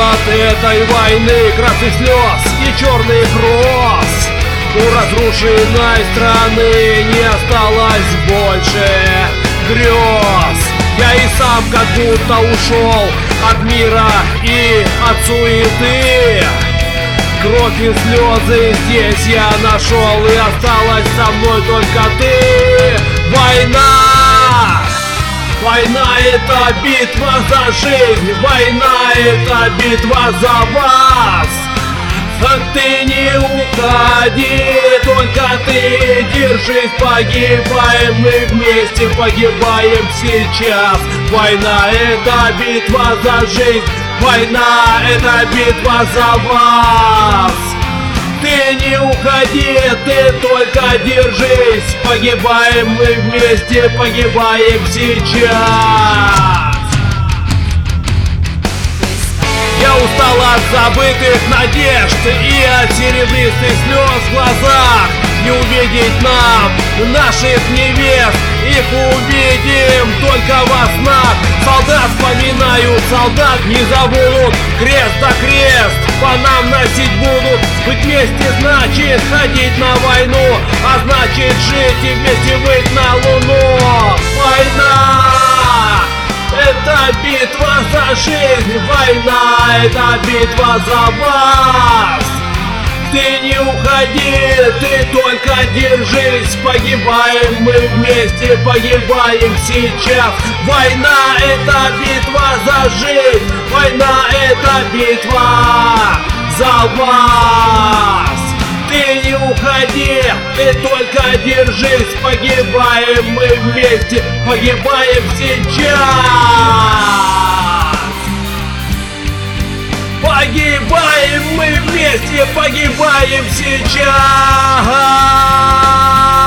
от этой войны красных слез и черный кросс. У разрушенной страны не осталось больше грез. Я и сам как будто ушел от мира и от суеты. Кровь и слезы здесь я нашел, и осталась со мной только ты. Война! Война — это битва за жизнь, война — это битва за вас. Ты не уходи, только ты держись, погибаем мы вместе, погибаем сейчас. Война — это битва за жизнь, война — это битва за вас. Ты не уходи, ты только держись, погибаем мы вместе, погибаем сейчас. Я устал от забытых надежд и от серебристых слез в глазах. Не увидеть нам наших невест, их увидим только во снах. Солдат вспоминают, солдат не забудут, крест за крест по нам носить будут. Быть вместе значит ходить на войну, а значит жить и вместе выйти на луну. Война! Это битва за жизнь, война — это битва за вас. Ты не уходи, ты только держись, погибаем мы вместе, погибаем сейчас. Война — это битва за жизнь, война — это битва за вас. Ты не уходи, ты только держись, погибаем мы вместе, погибаем сейчас. Погибаем мы вместе, погибаем сейчас.